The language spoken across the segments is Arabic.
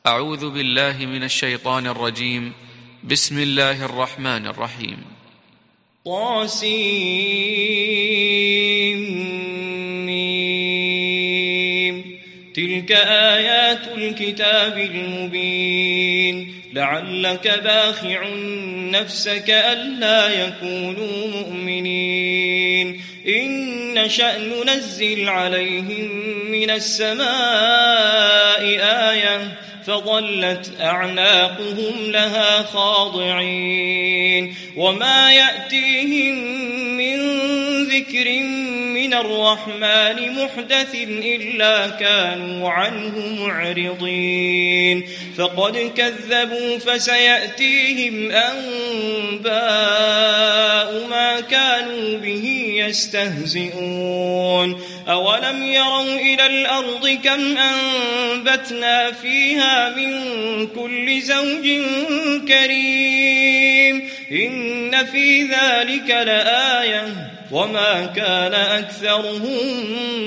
أعوذ بالله من الشيطان الرجيم. بسم الله الرحمن الرحيم. طاسيم. تلك آيات الكتاب المبين. لعلك باخع نفسك ألا يكونوا مؤمنين إن نشأ ننزل عليهم من السماء آية فظلت أعناقهم لها خاضعين وما يأتيهم من ذكر من الرحمن محدث إلا كانوا عنه معرضين فقد كذبوا فسيأتيهم أنباء ما كانوا به يستهزئون أولم يروا إلى الأرض كم أنبتنا فيها من كل زوج كريم إن في ذلك لآية وما كان أكثرهم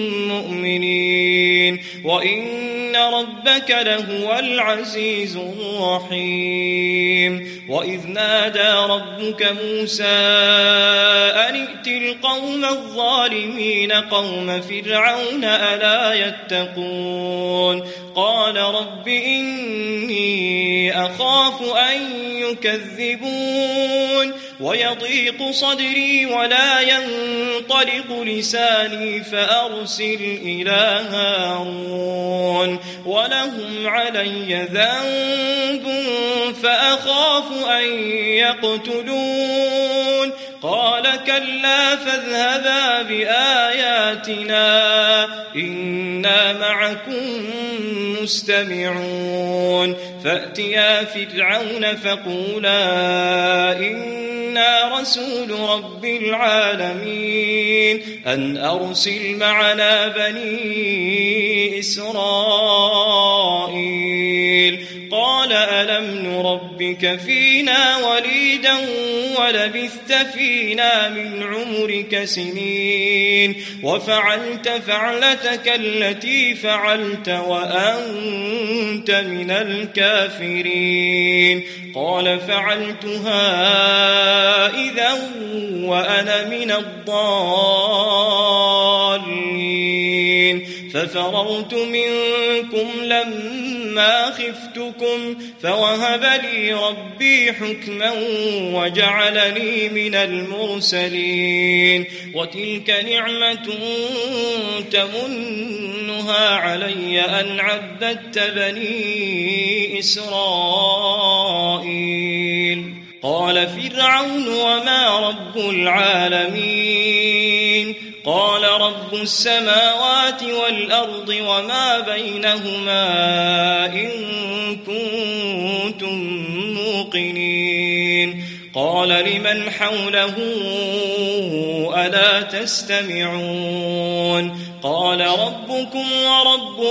مؤمنين وإن ربك لهو العزيز الرحيم وإذ نادى ربك موسى أن ائت القوم الظالمين قوم فرعون ألا يتقون قال رب إني أخاف أن يكذبون ويضيق صدري ولا ينطلق لساني فأرسل إلى هارون ولهم علي ذنب فأخاف أن يقتلون قال كلا فاذهبا بآياتنا إنا معكم مستمعون فأتيا فرعون فقولا إنا رسول رب العالمين أن أرسل معنا بني إسرائيل قال ألم نربك فينا وليدا ولبثت فينا من عمرك سنين وفعلت فعلتك التي فعلت وأنت من الكافرين قال فعلتها إذا وأنا من الضالين ففررت منكم لما خفتكم فوهب لي ربي حكما وجعلني من المرسلين وتلك نعمة تمنها علي أن عبدت بني إسرائيل قال فرعون وما رب العالمين قال رب السماوات والأرض وما بينهما إن كنتم موقنين قال لمن حوله ألا تستمعون قال ربكم ورب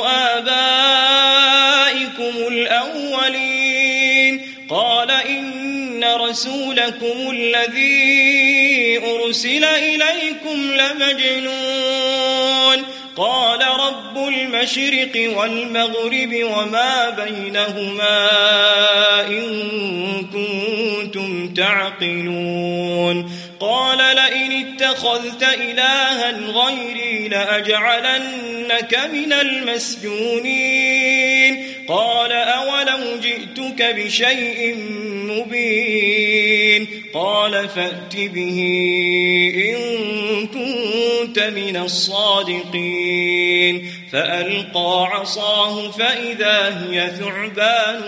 آبائكم الأولين قال إن رسولكم الذي أرسل إليكم لمجنون قال رب المشرق والمغرب وما بينهما إن كنتم تعقلون قال لئن اتخذت إلها غيري لأجعلنك من المسجونين قال أولو جئتك بشيء مبين قال فأت به إن كنت من الصادقين فألقى عصاه فإذا هي ثعبان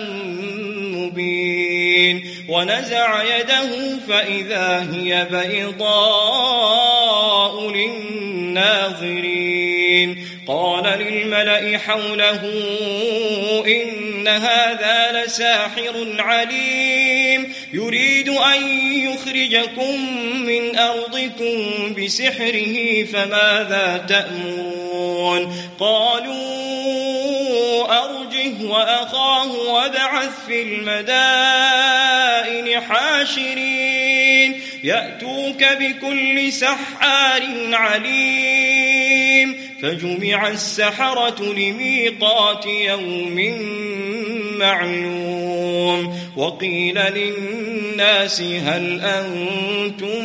مبين ونزع يده فإذا هي بيضاء للناظرين قال للملأ حوله إن هذا لساحر عليم يريد أن يخرجكم من أرضكم بسحره فماذا تأمرون قالوا أرجه وأخاه وابعث في المدائن حاشرين يأتوك بكل سحار عليم فجمع السحرة لميقات يوم معلوم وقيل للناس هل أنتم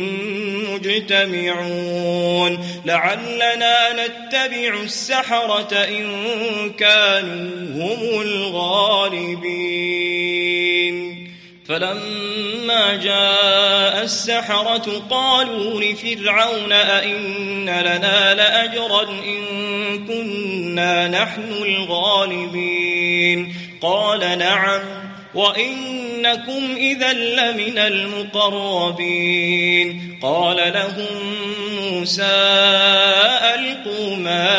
مجتمعون لعلنا نتبع السحرة إن كانوا هم الغالبين فلما جاء السحرة قالوا لفرعون أئن لنا لأجرا إن كنا نحن الغالبين قال نعم وإنكم إذا لمن المقربين قال لهم موسى ألقوا ما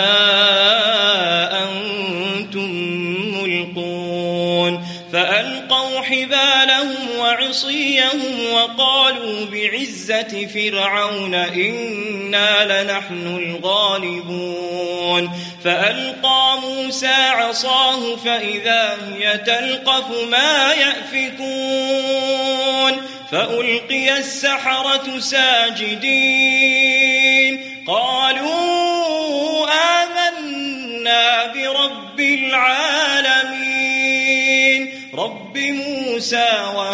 أنتم ملقون فألقوا حبالهم وعصيهم وقالوا بعزة فرعون إنا لنحن الغالبون فألقى موسى عصاه فإذا هي تلقف ما يأفكون فألقي السحرة ساجدين قالوا آمنا برب العالمين رب موسى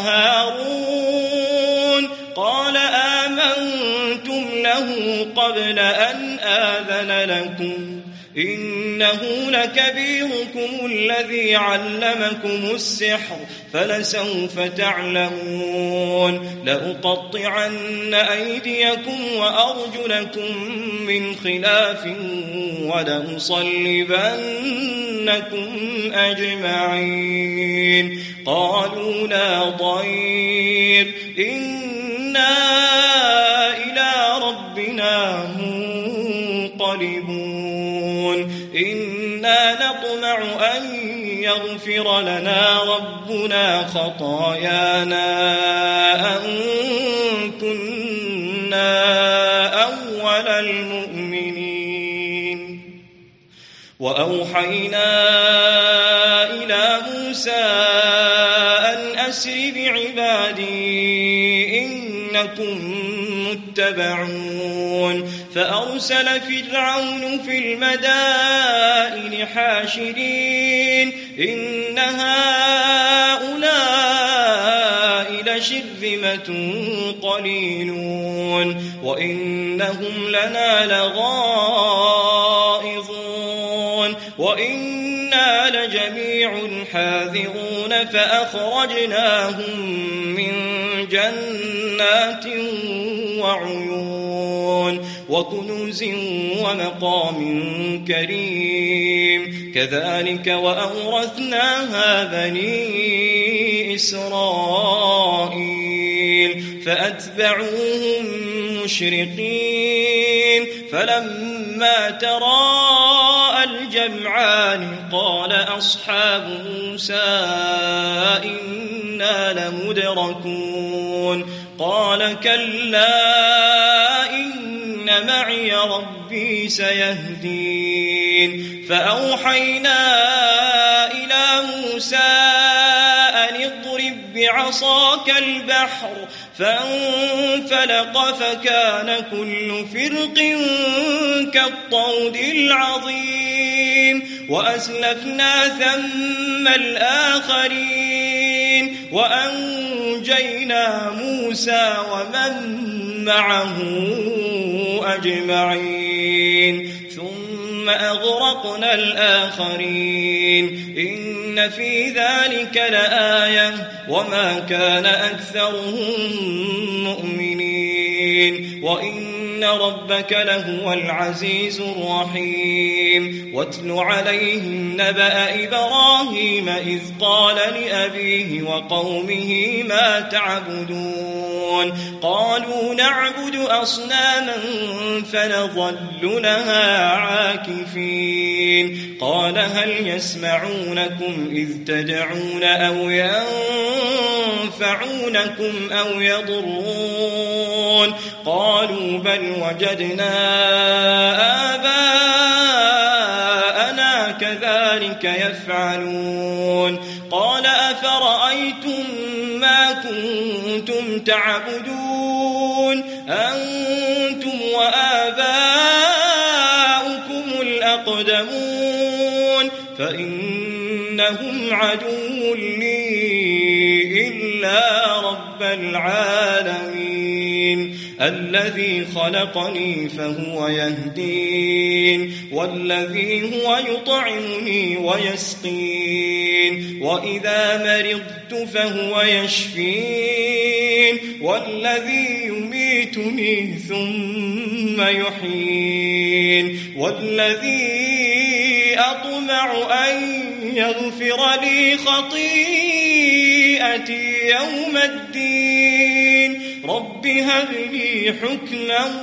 وهارون قال آمنتم له قبل أن آذن لكم إنه لكبيركم الذي علمكم السحر فلسوف تعلمون لأقطعن أيديكم وأرجلكم من خلاف ولأصلبنكم أجمعين قالوا لا ضير إنا إلى ربنا منقلبون إنا نطمع أن يغفر لنا ربنا خطايانا أن كنا أول المؤمنين وأوحينا إلى موسى أن أسر بعبادي إنكم متبعون فأرسل فرعون في المدائن حاشرين إن هؤلاء لشرذمة قليلون وإنهم لنا لغائظون وإنا لجميع حاذرون فأخرجناهم من جنات وعيون وكنوز ومقام كريم كذلك وأورثناها بني إسرائيل فأتبعوهم مشرقين فلما تراءى الجمعان قال أصحاب موسى إنا لمدركون قال كلا إن معي ربي سيهدين فأوحينا إلى موسى أن اضرب بعصاك البحر فانفلق فكان كل فرق كالطود العظيم وأسلفنا ثم الآخرين وأنجينا موسى ومن معه أجمعين ثم أغرقنا الآخرين إن في ذلك لآية وما كان أكثرهم مؤمنين وإن ربك لهو العزيز الرحيم واتل عليهم نبأ إبراهيم إذ قال لأبيه وقومه ما تعبدون قالوا نعبد أصناما فنظل لها عاكفين قال هل يسمعونكم إذ تدعون أو ينفعونكم أو يضرون قالوا بل وجدنا آباءنا كذلك يفعلون قال أفرأيتم ما كنتم تعبدون أنتم وآباؤكم الأقدمون فإنكم إنهم عدو لي إلا رب العالمين الذي خلقني فهو يهدين والذي هو يطعمني ويسقين وإذا مرضت فهو يشفين والذي يميتني ثم يحيين والذي أطمع أن يغفر لي خطيئتي يوم الدين رب هب لي حكما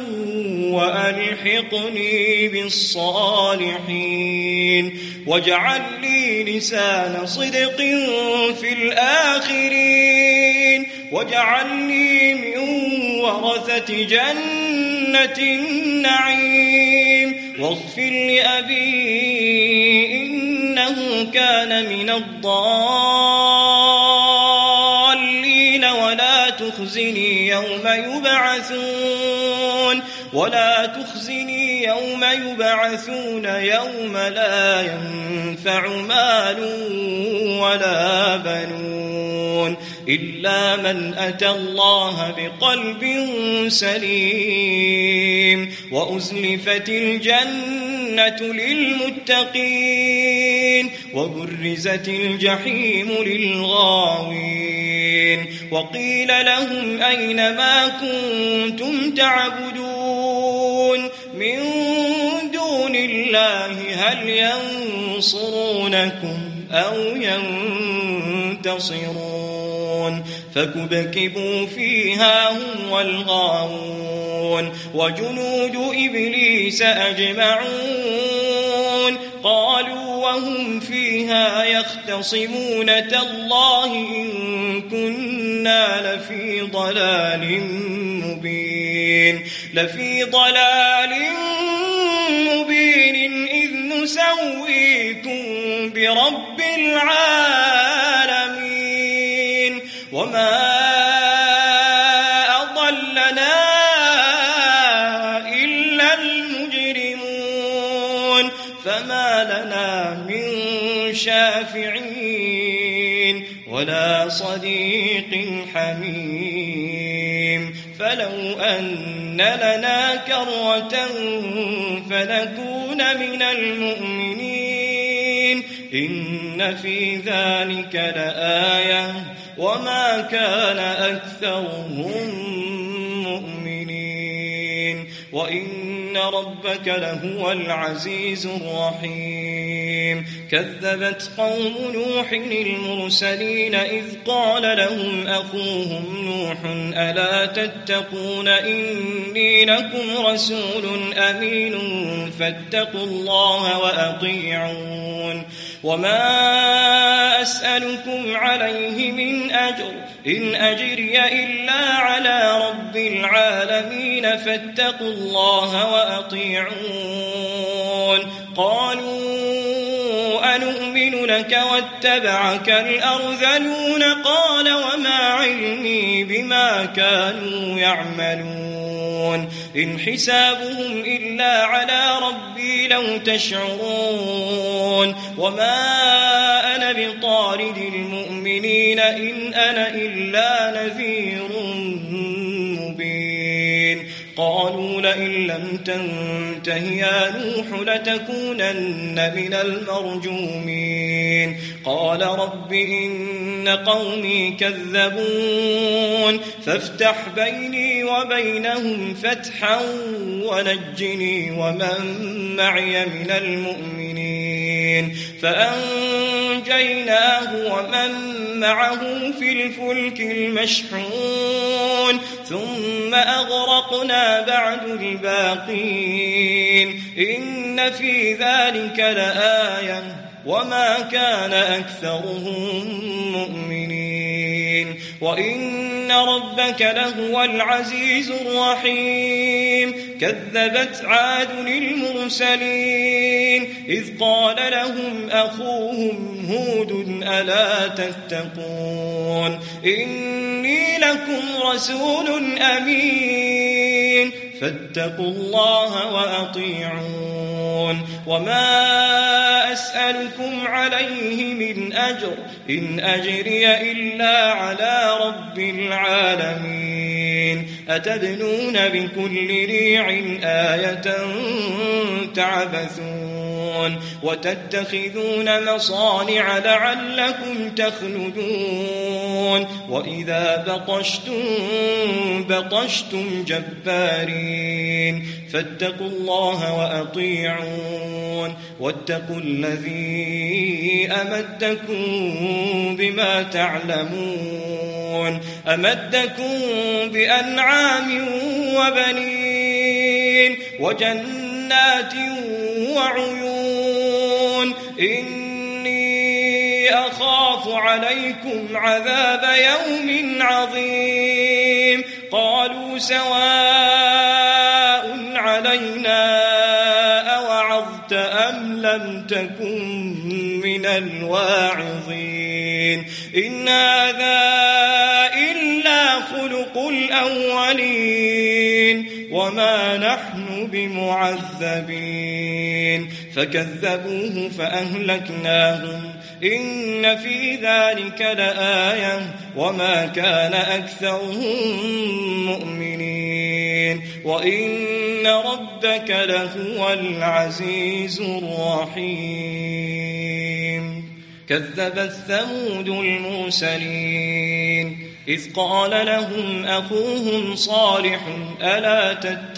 وألحقني بالصالحين واجعل لي لسان صدق في الآخرين واجعلني من ورثة جنة النعيم واغفر لأبي إنه كان من الضالين ولا تخزني يوم يبعثون يوم لا ينفع مال ولا بنون إلا من أتى الله بقلب سليم وأزلفت الجنة للمتقين وبرزت الجحيم للغاوين وقيل لهم أين ما كنتم تعبدون من دون الله هل ينصرونكم أو ينتصرون فكبكبوا فيها هم والغاوون وجنود إبليس أجمعون قالوا وهم فيها يختصمون تالله إن كنا لفي ضلال مبين إذ نسويكم برب العالمين وما أضلنا إلا المجرمون فما لنا من شافعين ولا صديق حميم فلو أن لنا كرة فنكون من المؤمنين إن في ذلك لآية وما كان أكثرهم مؤمنين وإن ربك لهو العزيز الرحيم كذبت قوم نوح المرسلين إذ قال لهم أخوهم نوح ألا تتقون إني لكم رسول أمين فاتقوا الله وأطيعون وما أسألكم عليه من أجر إن أجري إلا على رب العالمين فاتقوا الله وأطيعون قالوا أنؤمن لك واتبعك الأرذلون قال وما علمي بما كانوا يعملون إن حسابهم إلا على ربي لو تشعرون وما أنا بطارد المؤمنين إن أنا إلا نذير مبين قالوا لئن لم تنته يا نوح لتكونن من المرجومين قال رب إن قومي كذبون فافتح بيني وبينهم فتحا ونجني ومن معي من المؤمنين فأنجيناه ومن معه في الفلك المشحون ثم أغرقنا بعد الباقين إن في ذلك لآية وما كان أكثرهم مؤمنين وإن ربك لهو العزيز الرحيم كذبت عاد المرسلين إذ قال لهم أخوهم هود ألا تتقون إني لكم رسول أمين فاتقوا الله وأطيعون وما أسألكم عليه من أجر إن أجري إلا على رب العالمين أتبنون بكل ريع آية تعبثون وتتخذون مصانع لعلكم تخلدون وإذا بطشتم جبارين فاتقوا الله وأطيعون واتقوا الذي أمدكم بما تعلمون أمدكم بأنعام وبنين وجنات وعيون إني أخاف عليكم عذاب يوم عظيم قالوا سواء علينا أوعظت أم لم تكن من الواعظين إن هذا إلا خلق الأولين وما نحن بمعذبين فكذبوه فأهلكناهم إن في ذلك لآية وما كان أكثرهم مؤمنين وإن ربك لهو العزيز الرحيم كذبت ثمود المرسلين إذ قال لهم أخوهم صالح ألا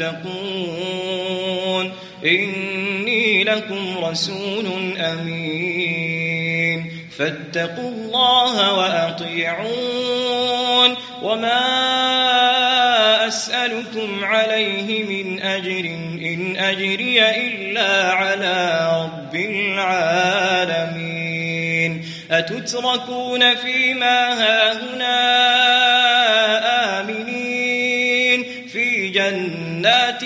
تتقون إني لكم رسول أمين فاتقوا الله وأطيعون وما أسألكم عليه من أجر إن أجري إلا على رب العالمين أتتركون فيما هاهنا آمنين في جنات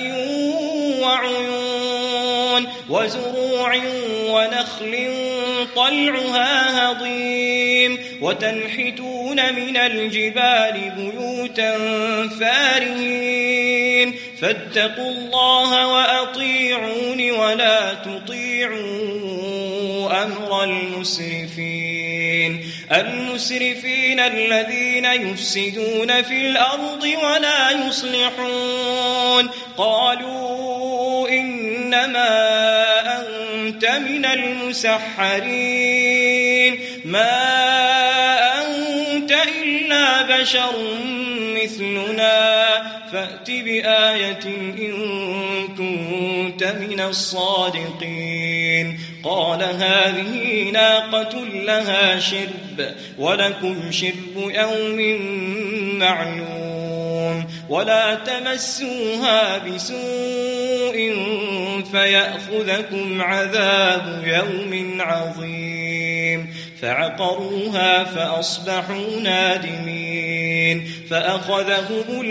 وعيون وزروع ونخل طلعها هضيم وتنحتون من الجبال بيوتا فارهين فاتقوا الله وأطيعون ولا تطيعوا أمر المسرفين الذين يفسدون في الأرض ولا يصلحون قالوا إنما أنت من المسحرين ما أنت إلا بشر مثلنا فأت بآية إن كنت من الصادقين قال هذه ناقة لها شرب ولكم شرب يوم معلوم ولا تمسوها بسوء فيأخذكم عذاب يوم عظيم فعقروها فأصبحوا نادمين فأخذهم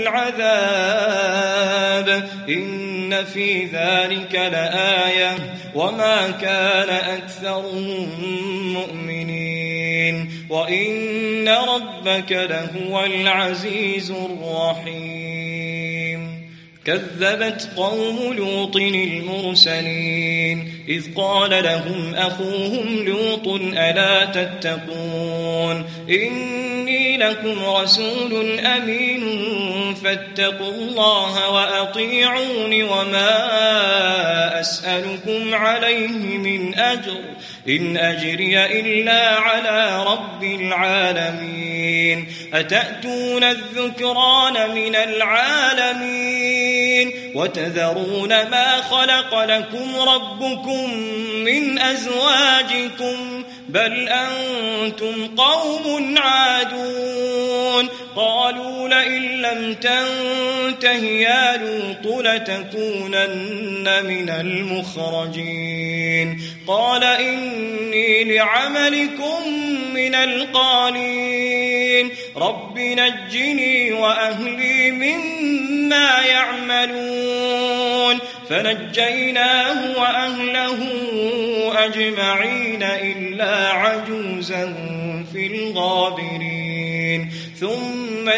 العذاب إن في ذلك لآية وما كان أكثرهم مؤمنين وإن ربك لهو العزيز الرحيم كذبت قوم لوط المرسلين إذ قال لهم أخوهم لوط ألا تتقون إني لكم رسول أمين فاتقوا الله وأطيعون وما أسألكم عليه من أجر إن أجري إلا على رب العالمين أتأتون الذكران من العالمين وتذرون ما خلق لكم ربكم من أزواجكم بل أنتم قوم عادون قالوا لئن لم تنته يا لوط لتكونن من المخرجين قال إني لعملكم من القالين رب نجني وأهلي مما يعملون فنجيناه وأهله أجمعين إلا عجوزا في الغابرين ثم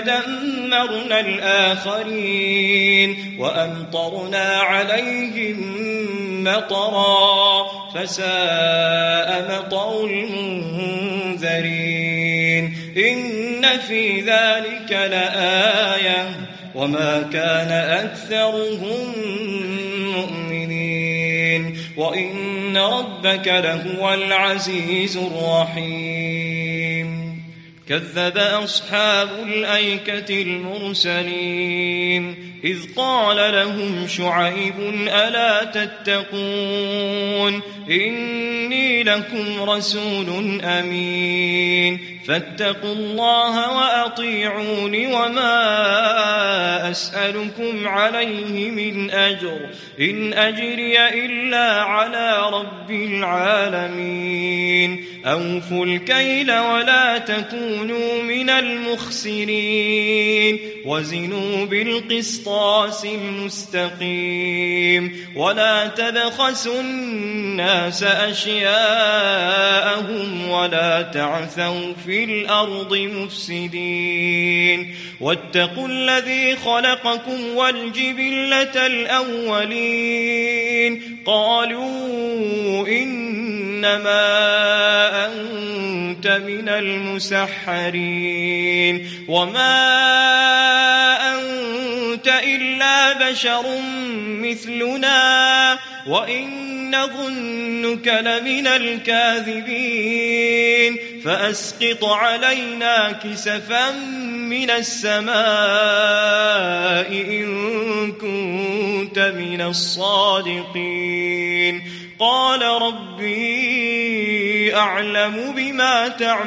دمرنا الآخرين وأمطرنا عليهم مطرا فساء مطر المنذرين إن في ذلك لآية وما كان أكثرهم مؤمنين وإن ربك لهو العزيز الرحيم كذب أصحاب الأيكة المرسلين إذ قال لهم شعيب ألا تتقون إني لكم رسول أمين فاتقوا الله وأطيعون وما أسألكم عليه من أجر إن أجري إلا على رب العالمين أوفوا الكيل ولا تكونوا من المخسرين وزنوا بالقسطاس المستقيم ولا تبخسوا الناس أشياءهم ولا تعثوا في الأرض مفسدين واتقوا الذي خلقكم والجبلة الأولين قالوا إنما أنت من المسحرين وما أنت إلا بشر مثلنا وإن نظنك لمن الكاذبين فأسقط علينا كسفا من السماء إن كنت من الصادقين قال ربي أعلم بما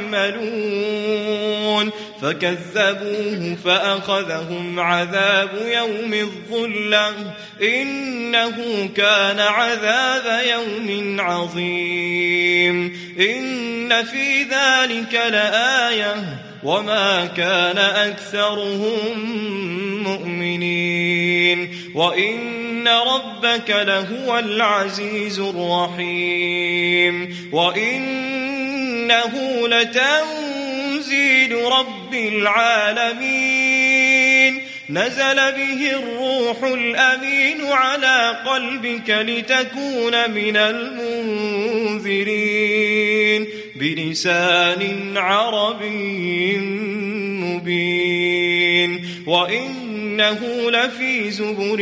تعملون فكذبوه فأخذهم عذاب يوم الظلة إنه كان عذاب يوم عظيم إن في ذلك لآية وما كان أكثرهم مؤمنين وإن ربك لهو العزيز الرحيم وإنه لتنزيل رب العالمين نزل به الروح الأمين على قلبك لتكون من المنذرين بلسان عربي مبين وإنه لفي زبر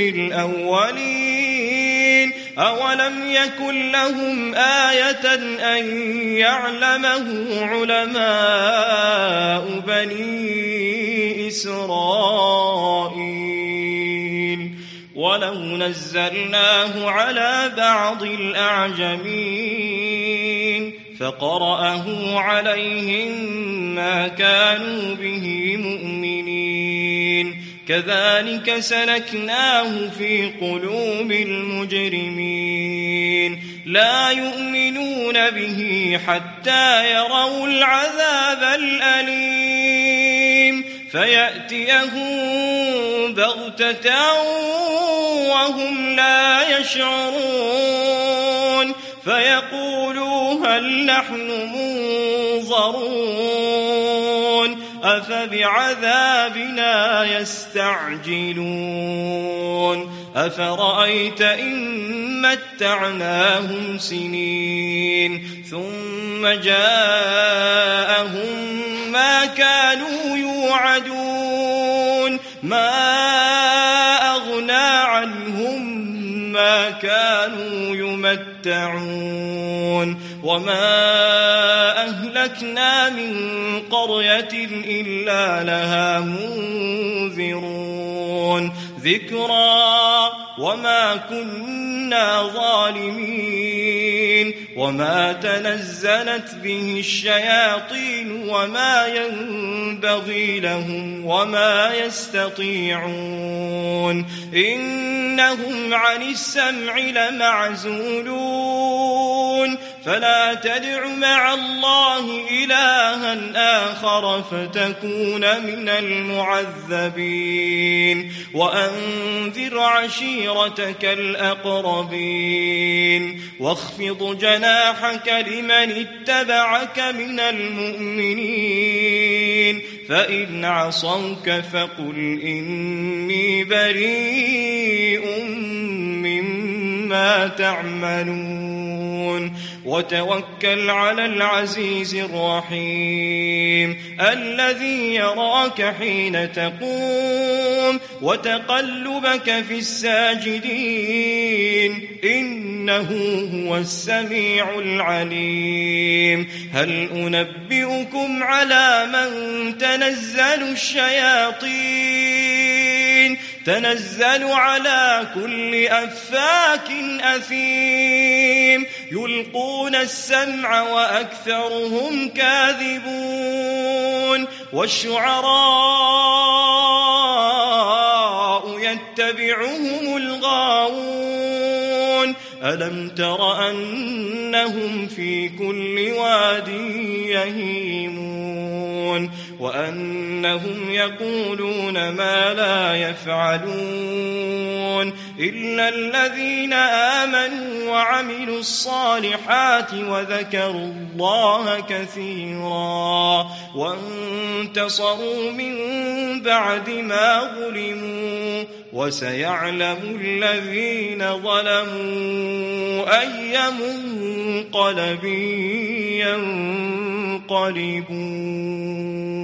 الأولين أولم يكن لهم آية أن يعلمه علماء بني إسرائيل ولو نزلناه على بعض الأعجمين فقرأه عليهم ما كانوا به مؤمنين كذلك سلكناه في قلوب المجرمين لا يؤمنون به حتى يروا العذاب الأليم فيأتيهم بغتة وهم لا يشعرون فيقولوا هل نحن منظرون أفبعذابنا يستعجلون أفرأيت إن متعناهم سنين ثم جاءهم ما كانوا يوعدون ما أغنى عنهم ما كانوا يمتعون وما أهلكنا من قرية إلا لها منذرون ذكرى وما كنا ظالمين وما تنزلت به الشياطين وما ينبغي لهم وما يستطيعون إنهم عن السمع لمعزولون فلا تدع مع الله إلها آخر فتكون من المعذبين وأنذر عشيرتك الأقربين واخفض جناحك لمن اتبعك من المؤمنين فإن عصوك فقل إني بريء مما ما تعملون وتوكل على العزيز الرحيم الذي يراك حين تقوم وتقلبك في الساجدين إنه هو السميع العليم هل أنبئكم على من تنزل الشياطين تنزل على كل أفاك أثيم يلقون السمع وأكثرهم كاذبون والشعراء يتبعهم الغاوون ألم تر أنهم في كل واد يهيمون وأنهم يقولون ما لا يفعلون إلا الذين آمنوا وعملوا الصالحات وذكروا الله كثيرا وانتصروا من بعد ما ظلموا وسيعلم الذين ظلموا أي منقلب ينقلبون